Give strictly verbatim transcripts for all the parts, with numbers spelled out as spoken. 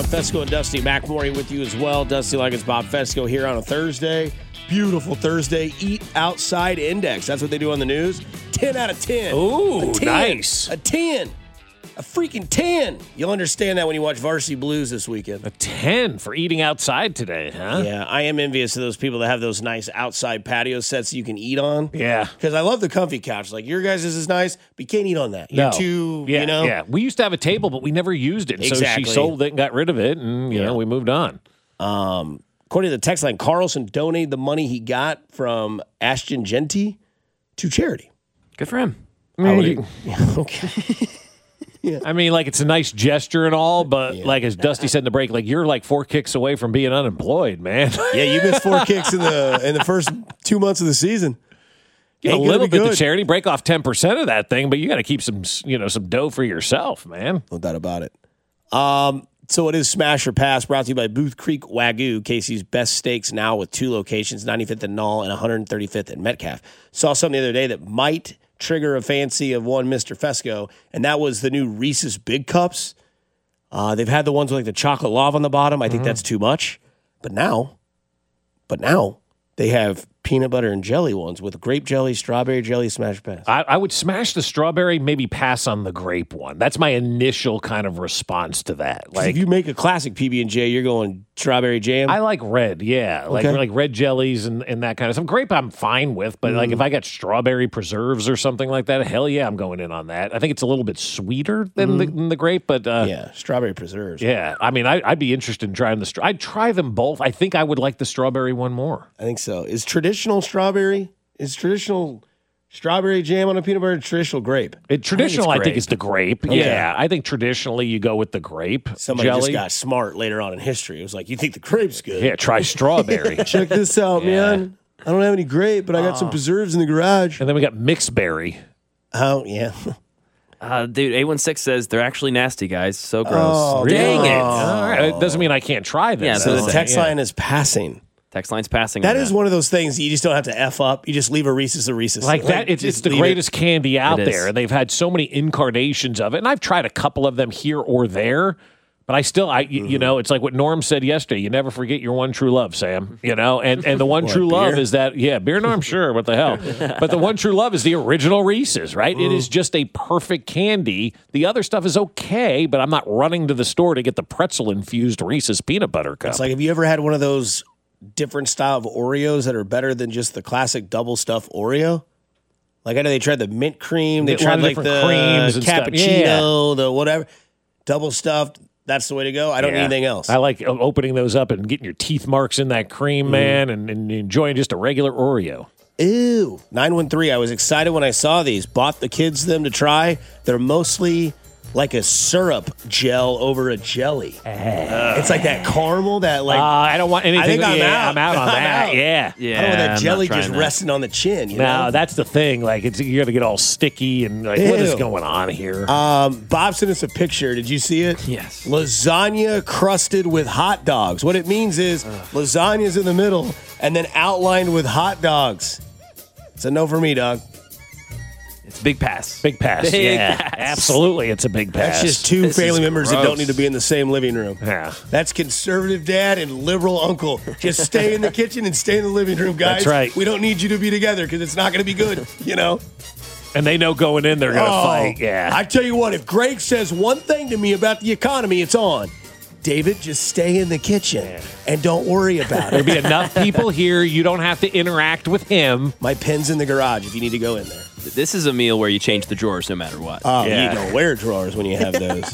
Fesco and Dusty McMorey with you as well. Dusty Leggins, Bob Fesco here on a Thursday. Beautiful Thursday. Eat Outside Index. That's what they do on the news. ten out of ten. Ooh, a ten. Nice. A ten. A freaking ten. You'll understand that when you watch Varsity Blues this weekend. A ten for eating outside today, huh? Yeah, I am envious of those people that have those nice outside patio sets that you can eat on. Yeah. Because I love the comfy couch. Like, your guys' is nice, but you can't eat on that. You're No. too, yeah, you know? Yeah, we used to have a table, but we never used it. Exactly. So she sold it and got rid of it, and, you Yeah. know, we moved on. Um, according to the text line, Carlson donated the money he got from Ashton Genty to charity. Good for him. I mean, Okay. I mean, like, it's a nice gesture and all, but, Yeah. like, as Dusty said in the break, like, you're like four kicks away from being unemployed, man. Yeah, you missed four kicks in the in the first two months of the season. Get a Ain't gonna little be bit to good. charity, break off ten percent of that thing, but you got to keep some, you know, some dough for yourself, man. No doubt about it. Um, so it is Smash or Pass, brought to you by Booth Creek Wagyu, Casey's best steaks now with two locations, ninety-fifth and Null and one hundred thirty-fifth at Metcalf. Saw something the other day that might trigger a fancy of one Mister Fesco, and that was the new Reese's Big Cups. Uh, they've had the ones with like the chocolate lava on the bottom. I think that's too much. But now, but now they have peanut butter and jelly ones with grape jelly, strawberry jelly, Smash or Pass. I, I would smash the strawberry, maybe pass on the grape one. That's my initial kind of response to that. Like, Like, if you make a classic P B and J, you're going strawberry jam. I like red, yeah, like Okay. like red jellies and, and that kind of stuff. Grape, I'm fine with, but like if I got strawberry preserves or something like that, hell yeah, I'm going in on that. I think it's a little bit sweeter than, the, than the grape, but uh, yeah. yeah, strawberry preserves. I mean, I, I'd be interested in trying the. Stra- I'd try them both. I think I would like the strawberry one more. I think so. Is traditional strawberry, is traditional strawberry jam on a peanut butter traditional grape? It, traditional, I think, grape. is the grape. Okay. Yeah, I think traditionally you go with the grape Somebody jelly. just got smart later on in history. It was like, you think the grape's good? yeah, try strawberry. Check this out, Yeah. man. I don't have any grape, but I got some preserves in the garage. And then we got mixed berry. Oh, yeah. Uh, dude, eight one six says they're actually nasty, guys. So gross. Oh, Dang it. All right. It doesn't mean I can't try them. Yeah, So that's the what text Yeah. line is passing. Text line's passing. That on is one of those things that you just don't have to F up. You just leave a Reese's a Reese's. Like that, it's, just it's the leave it. greatest candy out It is. there. And they've had so many incarnations of it. And I've tried a couple of them here or there, but I still, I, y- Mm-hmm. you know, it's like what Norm said yesterday. You never forget your one true love, Sam. You know, and, and the one What, true love beer? is that, yeah, beer, no, I'm sure. What the hell? But the one true love is the original Reese's, right? It Mm. is just a perfect candy. The other stuff is okay, but I'm not running to the store to get the pretzel infused Reese's peanut butter cup. It's like, have you ever had one of those different style of Oreos that are better than just the classic double stuff Oreo? Like, I know they tried the mint cream, they A lot tried of like the different creams and stuff. cappuccino, the whatever, double stuffed. That's the way to go. I don't need Yeah. anything else. I like o- opening those up and getting your teeth marks in that cream, Mm. man, and, and enjoying just a regular Oreo. Ew. nine one three, I was excited when I saw these. Bought the kids them to try. They're mostly like a syrup gel over a jelly. It's like that caramel, that like, Uh, I don't want anything. I think I'm yeah, out. I'm out on I'm that. out. Yeah. Yeah, I don't want that I'm jelly not just trying that. resting on the chin. You No, know? that's the thing. Like, it's you're gonna get all sticky and like, what is Ew. going on here? Um, Bob sent us a picture. Did you see it? Yes. Lasagna crusted with hot dogs. What it means is lasagna's in the middle and then outlined with hot dogs. It's a no for me, dog. It's a big pass. big pass. Big yeah, pass. absolutely. It's a big pass. That's just two This family is members that don't gross. need to be in the same living room. Yeah. That's conservative dad and liberal uncle. Just stay in the kitchen and stay in the living room, guys. That's right. We don't need you to be together because it's not going to be good, you know? And they know going in they're gonna fight. Yeah. Oh, I tell you what, if Greg says one thing to me about the economy, it's on. David, just stay in the kitchen and don't worry about There'll it. be enough people here. You don't have to interact with him. My pen's in the garage if you need to go in there. This is a meal where you change the drawers no matter what. Oh, Yeah. you don't wear drawers when you have those.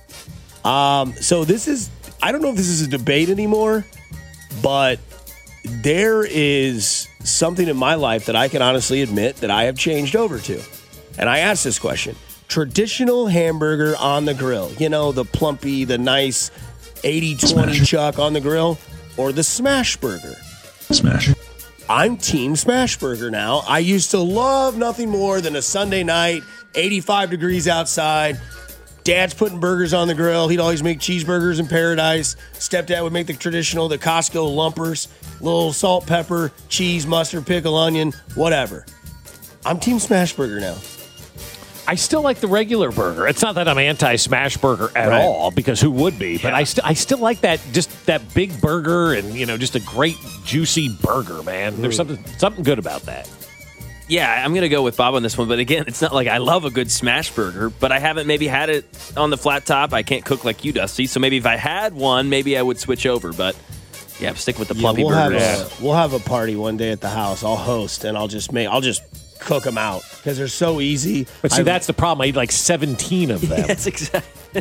um, so this is, I don't know if this is a debate anymore, but there is something in my life that I can honestly admit that I have changed over to. And I asked this question. Traditional hamburger on the grill. You know, the plumpy, the nice eighty twenty chuck on the grill, or the smash burger. Smash. I'm team smash burger now. I used to love nothing more than a Sunday night, eighty-five degrees outside. Dad's putting burgers on the grill. He'd always make cheeseburgers in paradise. Stepdad would make the traditional, the Costco lumpers, little salt, pepper, cheese, mustard, pickle, onion, whatever. I'm team smash burger now. I still like the regular burger. It's not that I'm anti-smash burger at Right. all, because who would be? But I still I still like that just that big burger and you know just a great juicy burger, man. There's something something good about that. Yeah, I'm going to go with Bob on this one. But again, it's not like I love a good smash burger, but I haven't maybe had it on the flat top. I can't cook like you, Dusty. So maybe if I had one, maybe I would switch over. But yeah, stick with the Yeah, plumpy we'll have burgers. a, we'll have a party one day at the house. I'll host and I'll just make I'll just cook them out because they're so easy. But see, I- that's the problem. I eat like seventeen of them. Yes, exactly.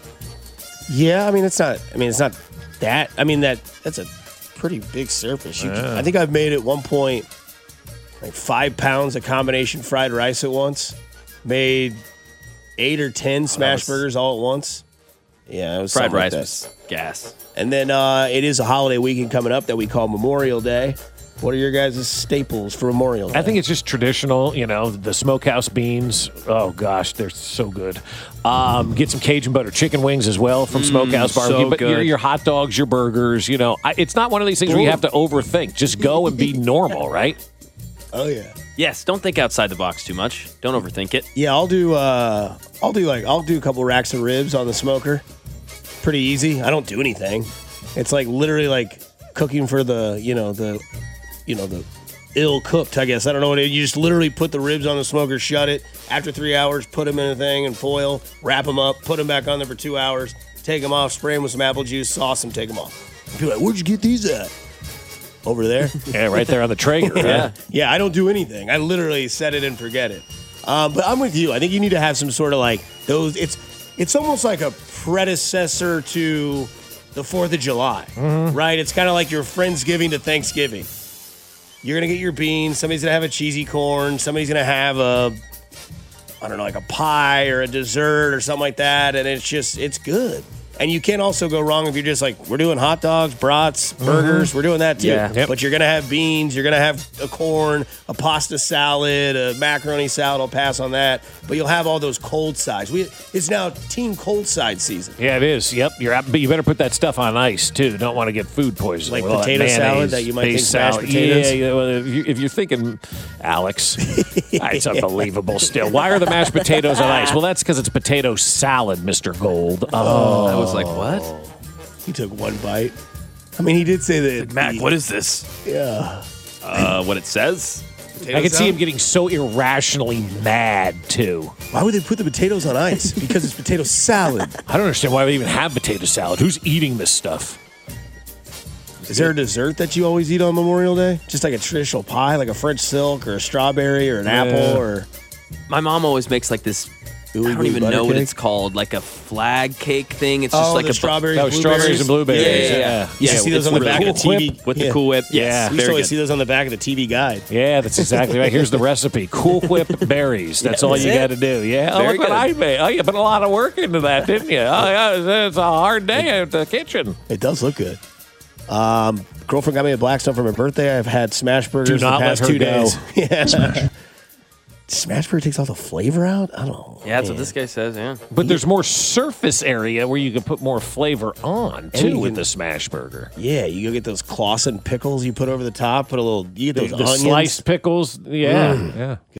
yeah. I mean, it's not. I mean, it's not that. I mean that that's a pretty big surface. You can, I think I've made at one point like five pounds of combination fried rice at once. Made eight or ten smash was- burgers all at once. Yeah, it was Fried something like rice that. was gas. And then uh, it is a holiday weekend coming up that we call Memorial Day. What are your guys' staples for Memorial Day? I think it's just traditional, you know, the smokehouse beans. Oh, gosh, they're so good. Um, get some Cajun butter chicken wings as well from Smokehouse Barbecue. so but your, good. your hot dogs, your burgers, you know, I, it's not one of these things where you have to overthink. Just go and be normal, right? Oh yeah. Yes, don't think outside the box too much. Don't overthink it. Yeah, I'll do. Uh, I'll do like I'll do a couple racks of ribs on the smoker. Pretty easy. I don't do anything. It's like literally like cooking for the you know the you know the ill cooked. I guess I don't know what it. You just literally put the ribs on the smoker, shut it. After three hours, put them in a thing and foil, wrap them up, put them back on there for two hours, take them off, spray them with some apple juice, sauce them, take them off. People are like, where'd you get these at? Over there. Yeah, right there on the Traeger. Yeah. Yeah, I don't do anything. I literally set it and forget it. Um, but I'm with you. I think you need to have some sort of like those. It's it's almost like a predecessor to the Fourth of July, right? It's kind of like your Friendsgiving to Thanksgiving. You're gonna get your beans. Somebody's gonna have a cheesy corn. Somebody's gonna have a I don't know, like a pie or a dessert or something like that, and it's just it's good. And you can't also go wrong if you're just like, we're doing hot dogs, brats, burgers. We're doing that too. Yeah. Yep. But you're going to have beans. You're going to have a corn, a pasta salad, a macaroni salad. I'll pass on that. But you'll have all those cold sides. We, it's now team cold side season. Yeah, it is. Yep, you're out, but you better put that stuff on ice too. Don't want to get food poisoning. Like with all that potato salad mayonnaise, that you might based think mashed salad. potatoes? Yeah, yeah. Well, if, you, if you're thinking, Alex, it's unbelievable. Still, why are the mashed potatoes on ice? Well, that's because it's potato salad, Mister Gold. Oh, I was like, what? He took one bite. I mean, he did say that. Mac, the- what is this? Yeah. Uh, what it says? I could see him getting so irrationally mad too. Why would they put the potatoes on ice? Because it's potato salad. I don't understand why we even have potato salad. Who's eating this stuff? Is there a dessert that you always eat on Memorial Day? Just like a traditional pie, like a French silk or a strawberry or an apple or. My mom always makes like this. Ooey I don't gooey even butter know what cake? it's called, like a flag cake thing. It's just Oh, like the a strawberries, Oh, blueberries. strawberries and blueberries. Yeah, yeah, yeah. Yeah. You see those it's on the really back cool. of the T V Whip with yeah. the Cool Whip. Yeah. Yes, We used to very always good. see those on the back of the T V guide. Yeah, that's exactly right. Here's the recipe: Cool Whip berries. That's all that's you it. got to do. Yeah, oh, Very look what good. I made. Oh, you put a lot of work into that, didn't you? Oh, yeah, it's a hard day at the kitchen. It does look good. Um, girlfriend got me a Blackstone for my birthday. I've had smash burgers Do not the past let her two go. days. Yeah. Smash. Smash burger takes all the flavor out? I don't know. Yeah, that's what man. this guy says, yeah. But there's more surface area where you can put more flavor on you too with can- the smash burger. Yeah, you go get those Clausen pickles you put over the top, put a little, you get The, those the onions. sliced pickles. Yeah, yeah.